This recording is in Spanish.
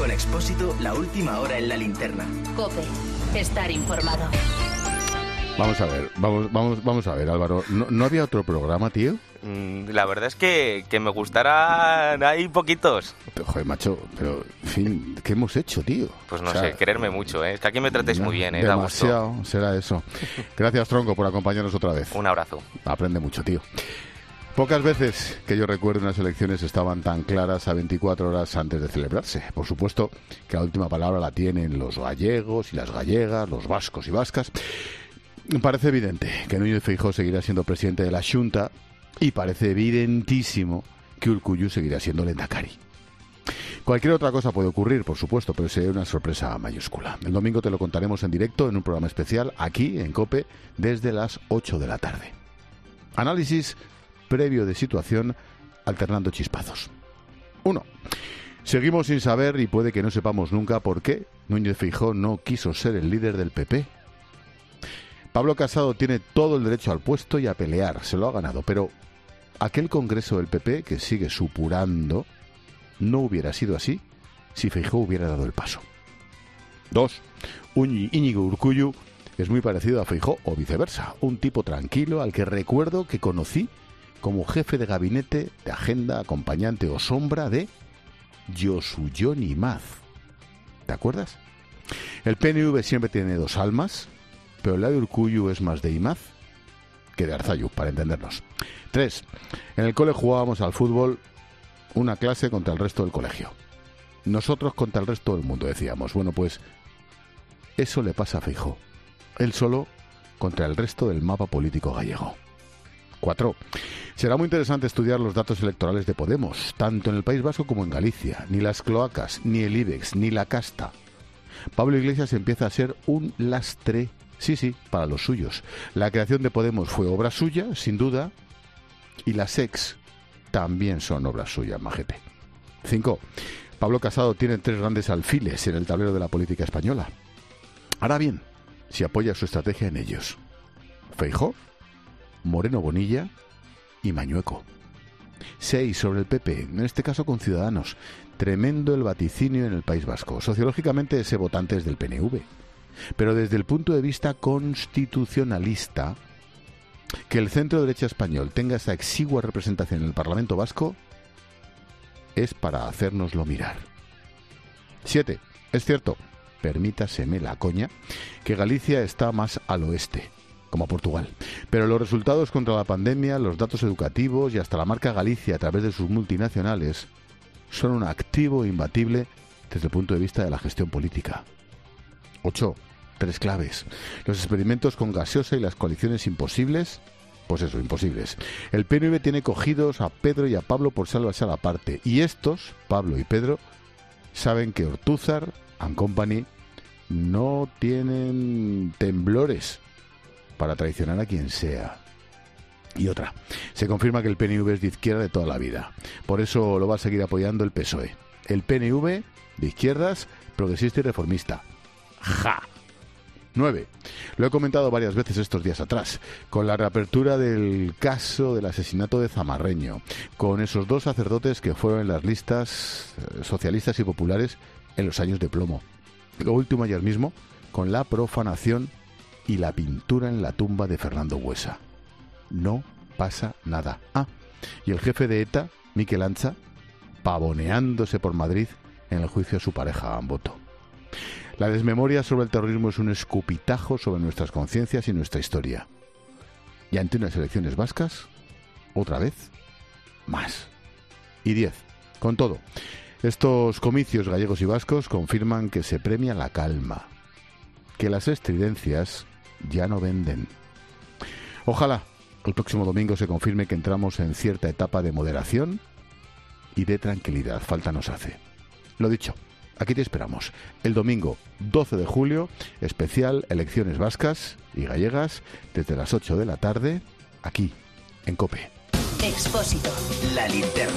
Con Expósito, la última hora en la linterna. COPE. Estar informado. Vamos a ver, Álvaro. ¿No había otro programa, tío? La verdad es que me gustarán hay poquitos. Pero, joder, macho, pero, en fin, ¿qué hemos hecho, tío? Pues no sé, quererme mucho, ¿eh? Es que aquí me tratéis muy bien, ¿eh? Demasiado, será eso. Gracias, Tronco, por acompañarnos otra vez. Un abrazo. Aprende mucho, tío. Pocas veces que yo recuerdo unas elecciones estaban tan claras a 24 horas antes de celebrarse. Por supuesto que la última palabra la tienen los gallegos y las gallegas, los vascos y vascas. Parece evidente que Núñez Feijóo seguirá siendo presidente de la Xunta y parece evidentísimo que Urkullu seguirá siendo lehendakari. Cualquier otra cosa puede ocurrir, por supuesto, pero sería una sorpresa mayúscula. El domingo te lo contaremos en directo en un programa especial aquí en COPE desde las 8 de la tarde. Análisis previo de situación alternando chispazos. 1. Seguimos sin saber y puede que no sepamos nunca por qué Núñez Feijóo no quiso ser el líder del PP. Pablo Casado tiene todo el derecho al puesto y a pelear, se lo ha ganado, pero aquel congreso del PP que sigue supurando no hubiera sido así si Feijóo hubiera dado el paso. 2. Íñigo Urkullu es muy parecido a Feijóo o viceversa, un tipo tranquilo al que recuerdo que conocí como jefe de gabinete, de agenda, acompañante o sombra de Josu Jon Imaz. ¿Te acuerdas? El PNV siempre tiene dos almas, pero la de Urkullu es más de Imaz que de Arzayuz, para entendernos. 3. En el cole jugábamos al fútbol una clase contra el resto del colegio. Nosotros contra el resto del mundo, decíamos. Bueno, pues eso le pasa a Feijóo. Él solo contra el resto del mapa político gallego. 4. Será muy interesante estudiar los datos electorales de Podemos, tanto en el País Vasco como en Galicia. Ni las cloacas, ni el IBEX, ni la casta. Pablo Iglesias empieza a ser un lastre. Sí, para los suyos. La creación de Podemos fue obra suya, sin duda, y las ex también son obras suyas, majete. 5. Pablo Casado tiene 3 grandes alfiles en el tablero de la política española. Ahora bien, si apoya su estrategia en ellos. Feijóo, Moreno Bonilla y Mañueco. 6. Sobre el PP, en este caso con Ciudadanos. Tremendo el vaticinio en el País Vasco. Sociológicamente ese votante es del PNV. Pero desde el punto de vista constitucionalista, que el centro derecha español tenga esa exigua representación en el Parlamento Vasco es para hacérnoslo mirar. 7. Es cierto, permítaseme la coña, que Galicia está más al oeste, como Portugal. Pero los resultados contra la pandemia, los datos educativos y hasta la marca Galicia a través de sus multinacionales son un activo imbatible desde el punto de vista de la gestión política. 8. 3 claves. Los experimentos con gaseosa y las coaliciones imposibles, pues eso, imposibles. El PNV tiene cogidos a Pedro y a Pablo por salvarse a la parte. Y estos, Pablo y Pedro, saben que Ortúzar and Company no tienen temblores para traicionar a quien sea. Y otra, se confirma que el PNV es de izquierda de toda la vida. Por eso lo va a seguir apoyando el PSOE. El PNV, de izquierdas, progresista y reformista. ¡Ja! 9. Lo he comentado varias veces estos días atrás, con la reapertura del caso del asesinato de Zamarreño, con esos 2 sacerdotes que fueron en las listas socialistas y populares en los años de plomo. Lo último ayer mismo, con la profanación y la pintura en la tumba de Fernando Buesa. No pasa nada. Y el jefe de ETA, Mikel Antza, pavoneándose por Madrid en el juicio a su pareja Amboto. La desmemoria sobre el terrorismo es un escupitajo sobre nuestras conciencias y nuestra historia. Y ante unas elecciones vascas, otra vez, más. Y 10. Con todo, estos comicios gallegos y vascos confirman que se premia la calma, que las estridencias ya no venden. Ojalá el próximo domingo se confirme que entramos en cierta etapa de moderación y de tranquilidad. Falta nos hace. Lo dicho. Aquí te esperamos. El domingo 12 de julio, especial Elecciones Vascas y Gallegas, desde las 8 de la tarde, aquí, en COPE. Expósito. La linterna.